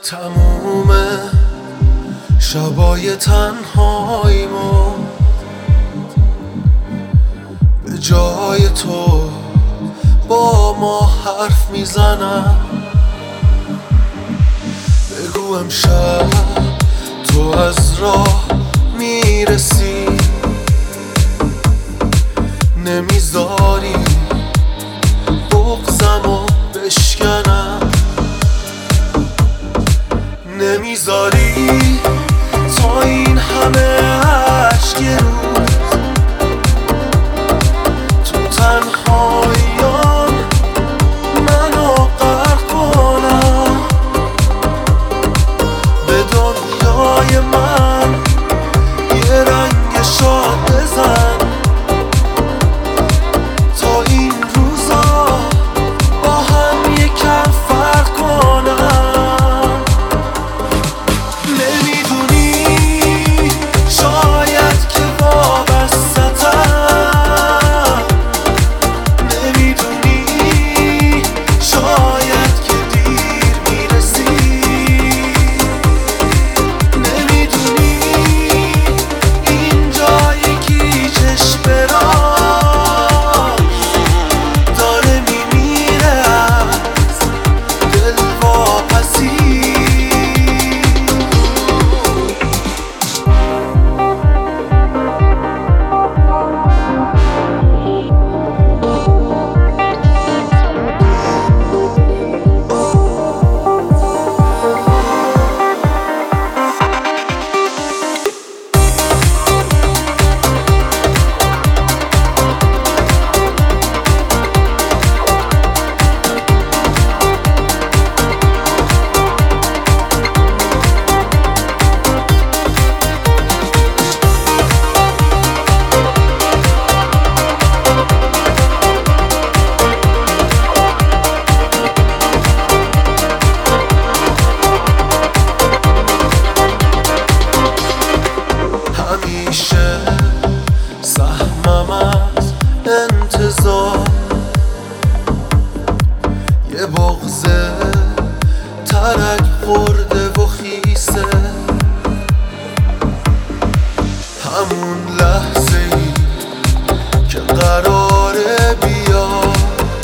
تموم شبای تنهاییمو به جای تو با ما حرف میزنم. بگو امشب تو از راه میرسی، نمیذاری بغضمو بشکنم، نمیذاری تا این همه عشق روز تو تنهاییام منو غرق کنم. به دنیای من یه رنگ شاد بزن تا این روزا با هم یکم فرق کنم. همیشه سهمم از انتظار یه بغض ترک خورده و خیسه، همون لحظه ای که قراره بیاد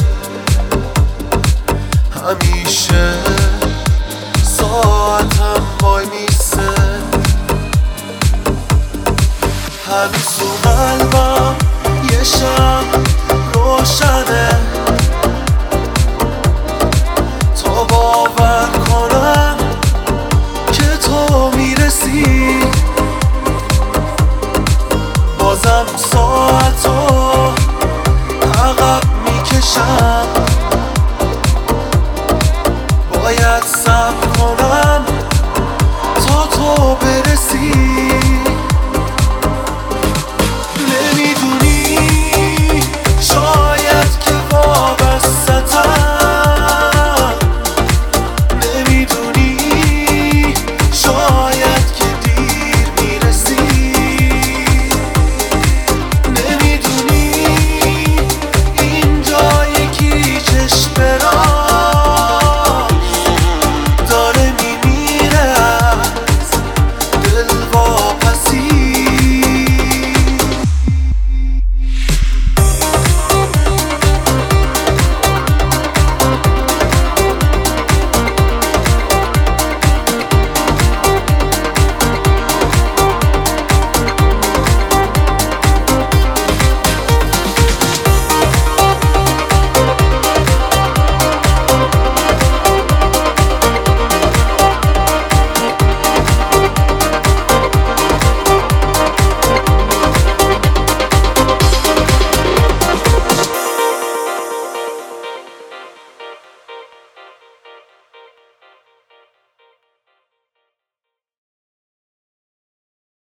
همیشه ساعتم وای میسه. هنوز تو قلبم یه شمع روشنه تا باور کنم که تو میرسی. بازم ساعتو عقب میکشم، باید صبر کنم تا تو برسی.